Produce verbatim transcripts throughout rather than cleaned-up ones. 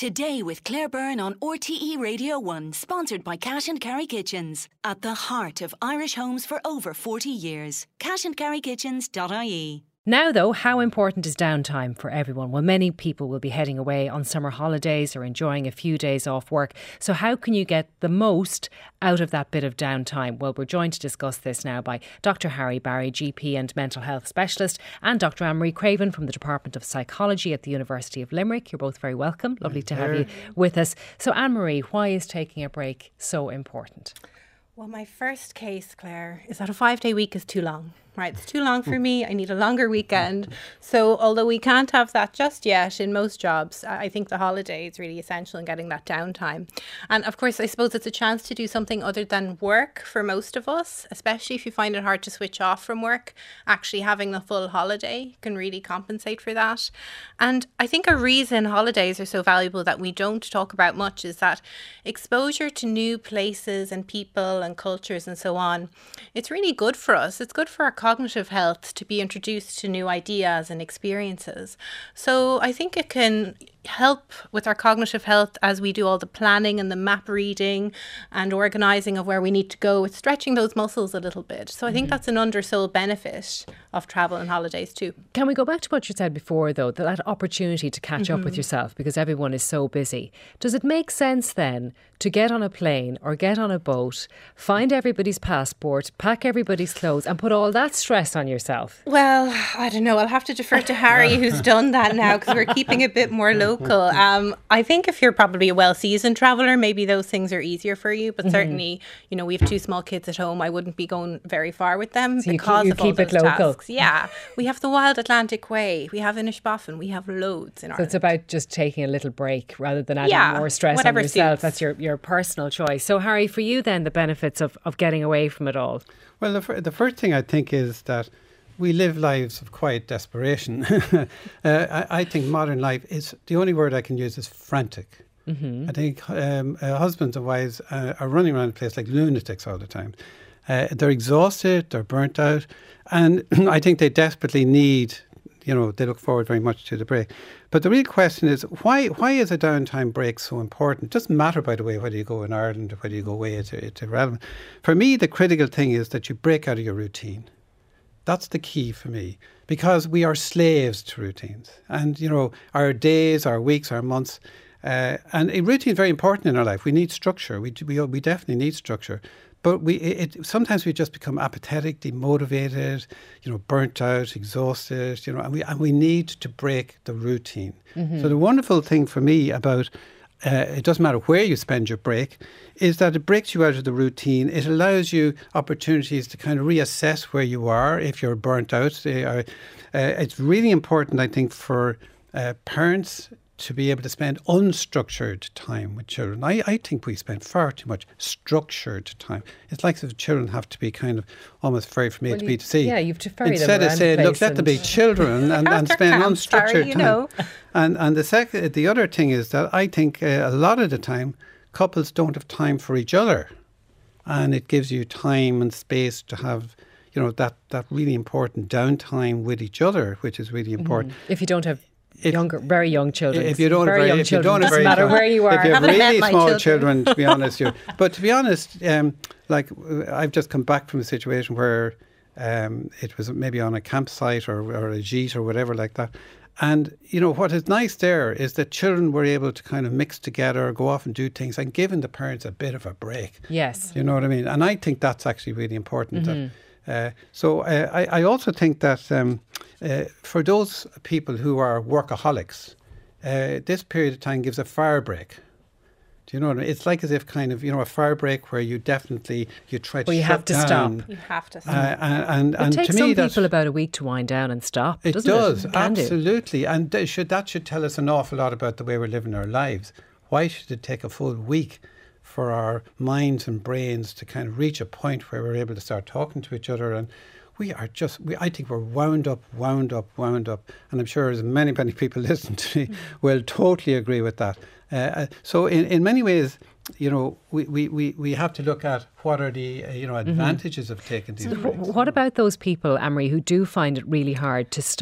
Today with Claire Byrne on R T E Radio one, sponsored by Cash and Carry Kitchens. At the heart of Irish homes for over forty years. cash and carry kitchens dot I E. Now though, how important is downtime for everyone? Well, many people will be heading away on summer holidays or enjoying a few days off work. So how can you get the most out of that bit of downtime? Well, we're joined to discuss this now by Doctor Harry Barry, G P and mental health specialist, and Doctor Anne-Marie Craven from the Department of Psychology at the University of Limerick. You're both very welcome. Lovely to have you with us. So Anne-Marie, why is taking a break so important? Well, my first case, Claire, is that a five-day week is too long. Right, it's too long for me. I need a longer weekend. So although we can't have that just yet in most jobs, I think the holiday is really essential in getting that downtime. And of course, I suppose it's a chance to do something other than work for most of us, especially if you find it hard to switch off from work. Actually having the full holiday can really compensate for that. And I think a reason holidays are so valuable that we don't talk about much is that exposure to new places and people and cultures and so on, it's really good for us. It's good for our cognitive health to be introduced to new ideas and experiences. So I think it can help with our cognitive health as we do all the planning and the map reading and organising of where we need to go. It's stretching those muscles a little bit. So I think mm-hmm. that's an undersold benefit of travel and holidays too. Can we go back to what you said before though, that, that opportunity to catch mm-hmm. up with yourself because everyone is so busy. Does it make sense then to get on a plane or get on a boat, find everybody's passport, pack everybody's clothes and put all that stress on yourself? Well, I don't know. I'll have to defer to Harry who's done that now because we're keeping a bit more low. Local. Um, I think if you're probably a well-seasoned traveller, maybe those things are easier for you. But mm-hmm. certainly, you know, we have two small kids at home. I wouldn't be going very far with them so because you, you of keep all it those local. tasks. Yeah, we have the Wild Atlantic Way. We have Inishbofin. We have loads in so Ireland. It's about just taking a little break rather than adding yeah, more stress on yourself. Suits. That's your, your personal choice. So Harry, for you then, the benefits of, of getting away from it all? Well, the, the first thing I think is that we live lives of quiet desperation. uh, I, I think modern life is, the only word I can use is frantic. Mm-hmm. I think um, uh, husbands and wives uh, are running around the place like lunatics all the time. Uh, they're exhausted, they're burnt out, and I think they desperately need, you know, they look forward very much to the break. But the real question is, why why is a downtime break so important? It doesn't matter, by the way, whether you go in Ireland or whether you go away, it's, it's irrelevant. For me, the critical thing is that you break out of your routine. That's the key for me, because we are slaves to routines. And, you know, our days, our weeks, our months, uh, and a routine is very important in our life. We need structure. We we, we definitely need structure. But we it, sometimes we just become apathetic, demotivated, you know, burnt out, exhausted, you know, and we, and we need to break the routine. Mm-hmm. So the wonderful thing for me about Uh, it doesn't matter where you spend your break, is that it breaks you out of the routine. It allows you opportunities to kind of reassess where you are if you're burnt out. Uh, uh, it's really important, I think, for uh, parents to be able to spend unstructured time with children. I, I think we spend far too much structured time. It's like the children have to be kind of almost ferried from A well, to you, B to C. Yeah, you have to ferry Instead them of saying, the look, let them be children and, and spend camp, unstructured sorry, you time. know. And and the second, the other thing is that I think uh, a lot of the time couples don't have time for each other, and it gives you time and space to have, you know, that that really important downtime with each other, which is really important. Mm-hmm. If you don't have If, younger, very young children. If you don't very have very, young if children, you don't have doesn't very matter young, where you are. If you have really small children, children to be honest, you. But to be honest, um, like I've just come back from a situation where um, it was maybe on a campsite or, or a jeet or whatever like that. And, you know, what is nice there is that children were able to kind of mix together, go off and do things and giving the parents a bit of a break. Yes. You know what I mean? And I think that's actually really important. Mm-hmm. That, uh, so uh, I, I also think that um, uh, for those people who are workaholics, uh, this period of time gives a fire break. Do you know what I mean? It's like as if kind of, you know, a fire break where you definitely, you try to well, you shut have to down. stop. You have to stop. Uh, and and, It and takes to me, some that's, people about a week to wind down and stop. It doesn't does, it? It can absolutely. do. And th- should, that should tell us an awful lot about the way we're living our lives. Why should it take a full week for our minds and brains to kind of reach a point where we're able to start talking to each other? And we are just, we, I think we're wound up, wound up, wound up. And I'm sure as many, many people listening to me will totally agree with that. Uh, so in, in many ways, you know, we, we, we, we have to look at what are the, uh, you know, advantages mm-hmm. of taking these so breaks. What about those people, Anne-Marie, who do find it really hard to stop?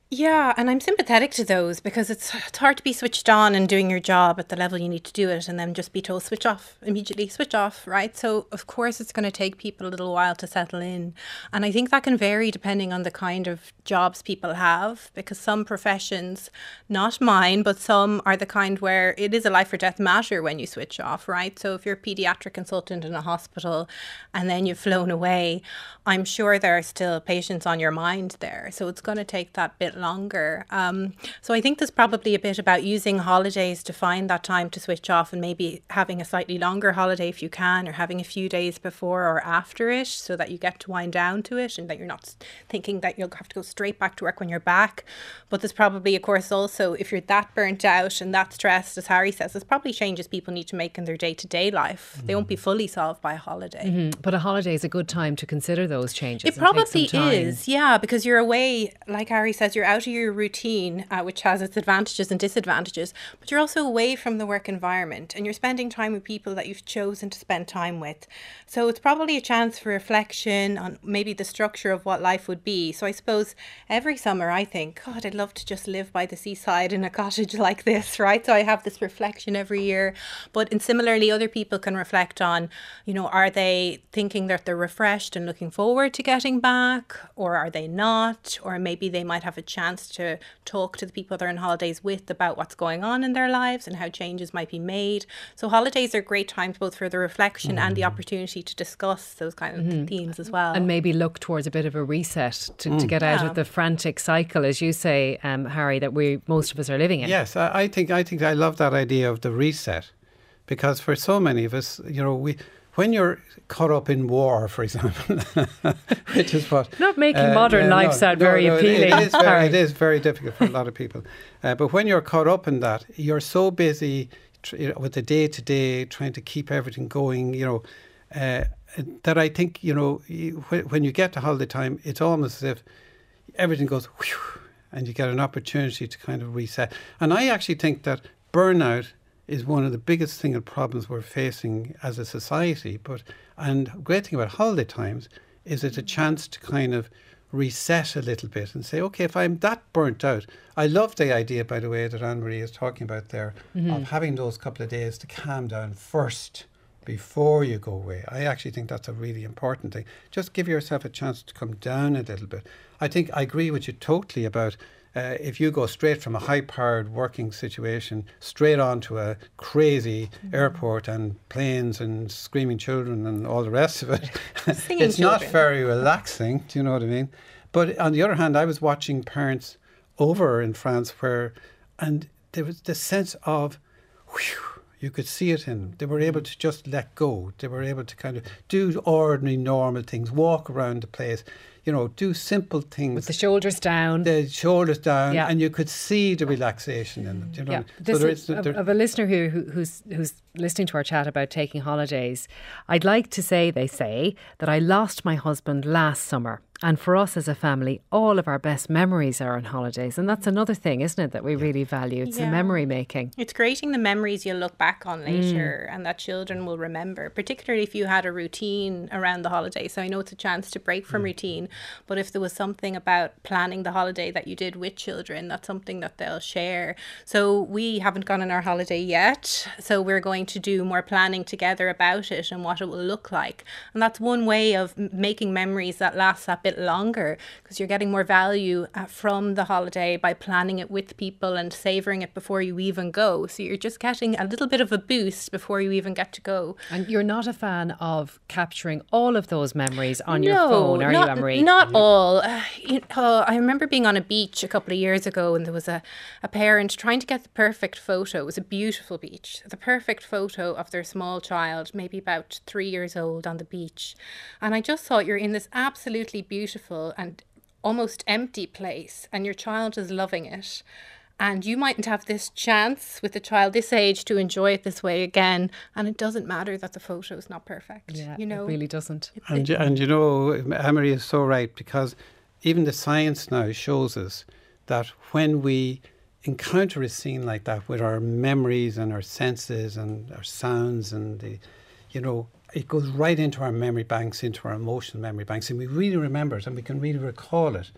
Yeah, and I'm sympathetic to those because it's it's hard to be switched on and doing your job at the level you need to do it and then just be told switch off immediately, switch off, right? So of course it's going to take people a little while to settle in. And I think that can vary depending on the kind of jobs people have, because some professions, not mine, but some are the kind where it is a life or death matter when you switch off, right? So if you're a pediatric consultant in a hospital and then you've flown away, I'm sure there are still patients on your mind there. So it's going to take that bit longer. Um, so I think there's probably a bit about using holidays to find that time to switch off, and maybe having a slightly longer holiday if you can, or having a few days before or after it so that you get to wind down to it and that you're not thinking that you'll have to go straight back to work when you're back. But there's probably, of course, also if you're that burnt out and that stressed, as Harry says, there's probably changes people need to make in their day-to-day life. Mm-hmm. They won't be fully solved by a holiday. Mm-hmm. But a holiday is a good time to consider those changes. It probably is, yeah, because you're away, like Harry says, you're out of your routine, uh, which has its advantages and disadvantages, but you're also away from the work environment and you're spending time with people that you've chosen to spend time with. So it's probably a chance for reflection on maybe the structure of what life would be. So I suppose every summer I think, God, I'd love to just live by the seaside in a cottage like this, right? So I have this reflection every year. But and similarly, other people can reflect on, you know, are they thinking that they're refreshed and looking forward to getting back, or are they not? Or maybe they might have a chance to talk to the people they're on holidays with about what's going on in their lives and how changes might be made. So holidays are great times both for the reflection mm-hmm. and the opportunity to discuss those kind of mm-hmm. themes as well. And maybe look towards a bit of a reset to, mm. to get out yeah. of the frantic cycle, as you say, um, Harry, that we most of us are living in. Yes, I, I think I think I love that idea of the reset, because for so many of us, you know, we when you're caught up in war, for example, which is what... Not making uh, modern yeah, life no, sound no, very no, appealing. It, it, is very, it is very difficult for a lot of people. Uh, but when you're caught up in that, you're so busy tr- you know, with the day-to-day, trying to keep everything going, you know, uh, that I think, you know, you, wh- when you get to holiday time, it's almost as if everything goes whew, and you get an opportunity to kind of reset. And I actually think that burnout is one of the biggest single problems we're facing as a society. But and the great thing about holiday times is it's a chance to kind of reset a little bit and say, okay, if I'm that burnt out, I love the idea, by the way, that Anne-Marie is talking about there, mm-hmm. of having those couple of days to calm down first before you go away. I actually think that's a really important thing. Just give yourself a chance to come down a little bit. I think I agree with you totally about Uh, if you go straight from a high-powered working situation straight on to a crazy mm-hmm. airport and planes and screaming children and all the rest of it, it's children. Not very relaxing. Do you know what I mean? But on the other hand, I was watching parents over in France where, and there was this sense of, whew, you could see it in them. They were able to just let go. They were able to kind of do ordinary, normal things, walk around the place, you know, do simple things. With the shoulders down. The shoulders down, yeah. and you could see the relaxation in them. You know? Yeah. So this there is is, there, of a listener who, who who's who's listening to our chat about taking holidays. I'd like to say, they say, that I lost my husband last summer. And for us as a family, all of our best memories are on holidays. And that's another thing, isn't it, that we really value. It's yeah. the memory making. It's creating the memories you'll look back on later mm. and that children will remember, particularly if you had a routine around the holiday. So I know it's a chance to break from mm. routine, but if there was something about planning the holiday that you did with children, that's something that they'll share. So we haven't gone on our holiday yet. So we're going to do more planning together about it and what it will look like. And that's one way of making memories that last that bit longer, because you're getting more value uh, from the holiday by planning it with people and savouring it before you even go. So you're just getting a little bit of a boost before you even get to go. And you're not a fan of capturing all of those memories on no, your phone, are not, you, Anne-Marie? Not all. Uh, you know, I remember being on a beach a couple of years ago and there was a, a parent trying to get the perfect photo. It was a beautiful beach. The perfect photo of their small child, maybe about three years old, on the beach. And I just thought, you're in this absolutely beautiful beautiful and almost empty place and your child is loving it, and you mightn't have this chance with a child this age to enjoy it this way again, and it doesn't matter that the photo is not perfect. Yeah, you know, it really doesn't. It, and, it, and you know, Anne-Marie is so right, because even the science now shows us that when we encounter a scene like that with our memories and our senses and our sounds and the, you know, it goes right into our memory banks, into our emotional memory banks, and we really remember it and we can really recall it.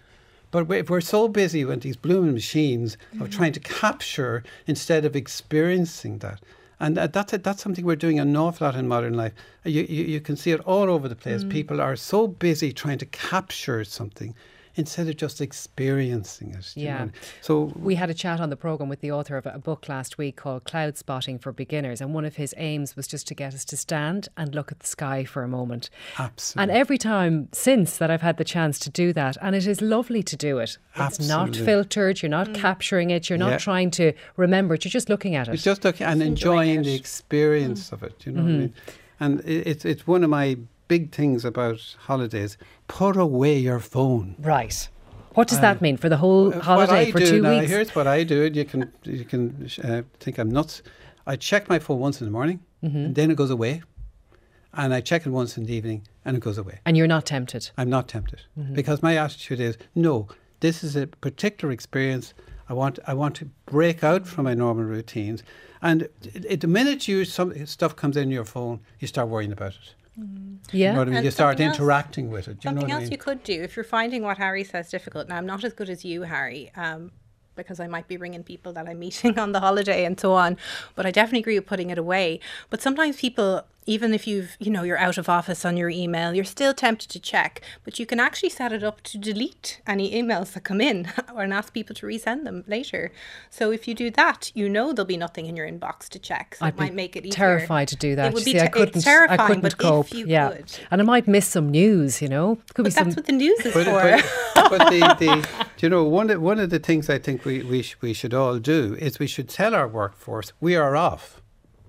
But we- we're so busy with these blooming machines mm-hmm. of trying to capture instead of experiencing that. And uh, that's a, that's something we're doing an awful lot in modern life. You, you, you can see it all over the place. Mm. People are so busy trying to capture something instead of just experiencing it. Yeah. Know? So we had a chat on the programme with the author of a book last week called Cloud Spotting for Beginners, and one of his aims was just to get us to stand and look at the sky for a moment. Absolutely. And every time since that I've had the chance to do that, and it is lovely to do it. It's Absolutely. not filtered, you're not mm. capturing it, you're not yeah. trying to remember it, you're just looking at it. You're just looking and enjoying, enjoying the experience mm. of it, you know mm-hmm. what I mean? And it, it's, it's one of my big things about holidays. Put away your phone. Right. What does um, that mean for the whole holiday for two now, weeks? Here's what I do. You can you can uh, think I'm nuts. I check my phone once in the morning, mm-hmm. and then it goes away. And I check it once in the evening, and it goes away. And you're not tempted? I'm not tempted mm-hmm. because my attitude is no. This is a particular experience. I want I want to break out from my normal routines. And it, it, the minute you some stuff comes in your phone, you start worrying about it. Mm. Yeah, you know what I mean. And you start else, interacting with it. Do you something know what else I mean? you could do if you're finding what Harry says difficult. Now, I'm not as good as you, Harry, um, because I might be ringing people that I'm meeting on the holiday and so on. But I definitely agree with putting it away. But sometimes people, even if you've, you know, you're out of office on your email, you're still tempted to check. But you can actually set it up to delete any emails that come in and ask people to resend them later. So if you do that, you know there'll be nothing in your inbox to check. So I'd it might make it easier. Terrified to do that. It would See, be I ter- couldn't, it's terrifying, I couldn't but cope. if you yeah. could. And I might miss some news, you know. Could But be that's some what the news is but, for. But, but the, the, you know, one of, one of the things I think we, we, sh- we should all do is we should tell our workforce we are off.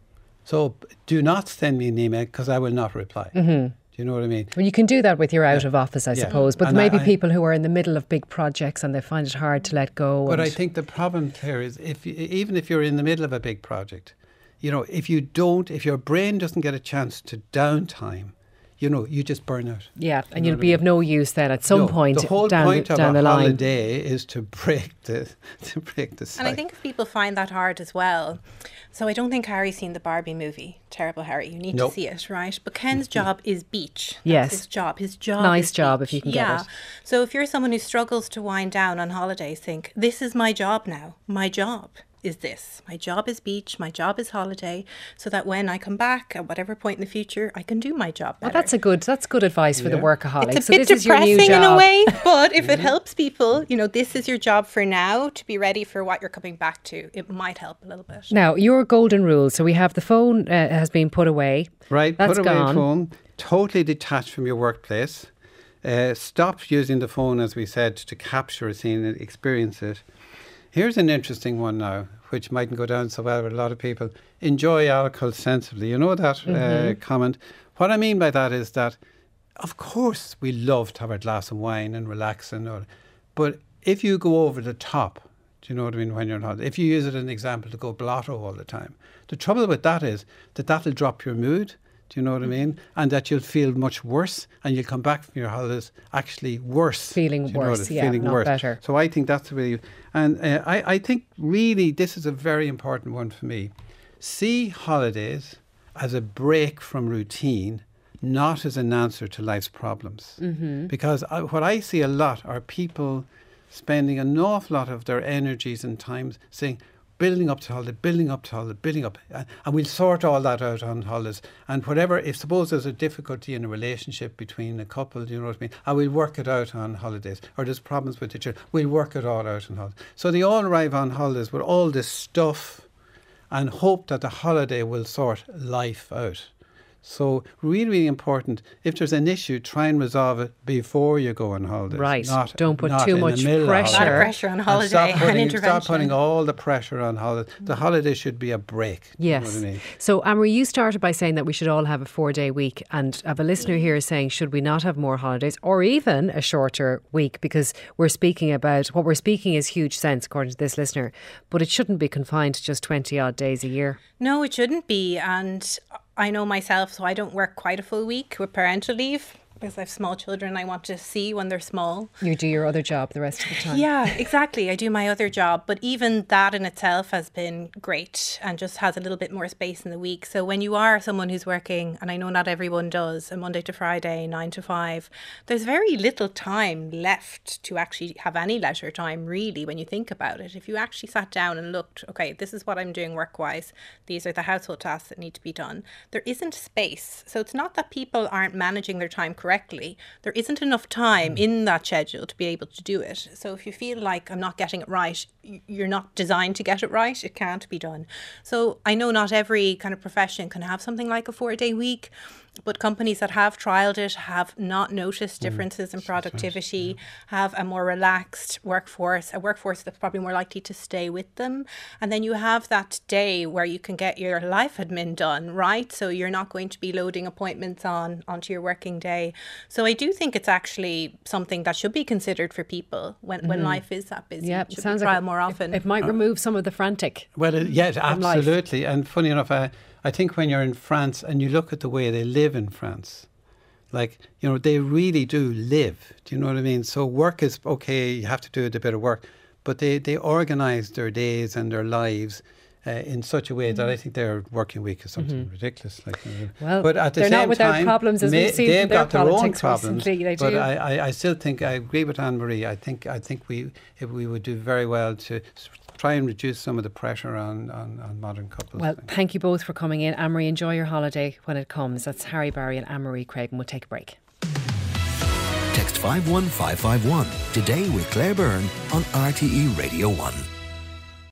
So do not send me an email because I will not reply. Mm-hmm. Do you know what I mean? Well, you can do that with your out yeah. of office, I yeah. suppose. But and there may I, be people who are in the middle of big projects and they find it hard to let go. But I think the problem here is if you, even if you're in the middle of a big project, you know, if you don't, if your brain doesn't get a chance to downtime, you know, you just burn out. Yeah, and you you'll be of no use then at some no, point the whole down, point the, of down a the line. holiday is to break the to break the cycle. And I think if people find that hard as well. So I don't think Harry's seen the Barbie movie. Terrible Harry, you need nope. to see it, right? But Ken's job is beach. That's yes. his job. His job Nice is job beach. if you can yeah. get it. So if you're someone who struggles to wind down on holidays, think, this is my job now. My job is this. My job is beach. My job is holiday. So that when I come back at whatever point in the future, I can do my job better. Well, that's a good that's good advice for yeah. the workaholic. It's a so bit this depressing is your new in job. a way, but if it helps people, you know, this is your job for now to be ready for what you're coming back to. It might help a little bit. Now, your golden rule. So we have the phone uh, has been put away. Right, that's put away gone. your phone, totally detached from your workplace. Uh, stop using the phone, as we said, to capture a scene and experience it. Here's an interesting one now, which mightn't go down so well with a lot of people. Enjoy alcohol sensibly. You know that mm-hmm. uh, comment? What I mean by that is that, of course, we love to have a glass of wine and relax and all. But if you go over the top, do you know what I mean, when you're on holiday? If you use it as an example to go blotto all the time, the trouble with that is that that'll drop your mood. Do you know what mm-hmm. I mean? And that you'll feel much worse and you'll come back from your holidays actually worse. Feeling worse, yeah, feeling not worse. better. So I think that's the way you... And uh, I, I think really this is a very important one for me. See holidays as a break from routine, not as an answer to life's problems. Mm-hmm. Because I, what I see a lot are people spending an awful lot of their energies and times saying, building up to holiday, building up to holiday, building up. And, and we'll sort all that out on holidays. And whatever, if suppose there's a difficulty in a relationship between a couple, you know what I mean, and we'll work it out on holidays. Or there's problems with the children, we'll work it all out on holidays. So they all arrive on holidays with all this stuff and hope that the holiday will sort life out. So really, really important. If there's an issue, try and resolve it before you go on holidays. Right. Not, Don't put not too in much the middle of pressure. A lot of holiday. pressure on And holiday stop and, putting, intervention. Stop putting all the pressure on holiday. The holiday should be a break. Yes. You know what I mean? So, Amory, you started by saying that we should all have a four-day week, and I have a listener here saying, should we not have more holidays or even a shorter week? Because we're speaking about, what we're speaking is huge sense, according to this listener, but it shouldn't be confined to just twenty-odd days a year. No, it shouldn't be. And I know myself, so I don't work quite a full week with parental leave. because I have small children, I want to see when they're small. You do your other job the rest of the time. Yeah, exactly. I do my other job, but even that in itself has been great and just has a little bit more space in the week. So when you are someone who's working, and I know not everyone does, a Monday to Friday, nine to five, there's very little time left to actually have any leisure time, really, when you think about it. If you actually sat down and looked, okay, this is what I'm doing work-wise, these are the household tasks that need to be done, there isn't space. So it's not that people aren't managing their time correctly. Correctly, there isn't enough time in that schedule to be able to do it. So if you feel like I'm not getting it right, you're not designed to get it right, it can't be done. So I know not every kind of profession can have something like a four-day week, but companies that have trialled it have not noticed differences in productivity, have a more relaxed workforce, a workforce that's probably more likely to stay with them. And then you have that day where you can get your life admin done, right? So you're not going to be loading appointments on onto your working day. So I do think it's actually something that should be considered for people when, mm. when life is that busy. Yeah, it should sounds be trialled like more often. It, it might remove some of the frantic. Well, it, yeah, absolutely. And funny enough, I, I think when you're in France and you look at the way they live in France, like, you know, they really do live. Do you know what I mean? So work is, okay, you have to do a bit of work, but they, they organise their days and their lives uh, in such a way mm. that I think their working week is something mm-hmm. ridiculous. Like, you know. Well, but at the they're same not without time, problems, as may, we've seen they've from their got their own politics problems. Recently, they but do. I, I, I still think, I agree with Anne-Marie, I think, I think we, if we would do very well to try and reduce some of the pressure on, on, on modern couples. Well, thank you both for coming in. Anne-Marie, enjoy your holiday when it comes. That's Harry Barry and Anne-Marie Craig, and we'll take a break. Text five one five five one today with Claire Byrne on R T E Radio one.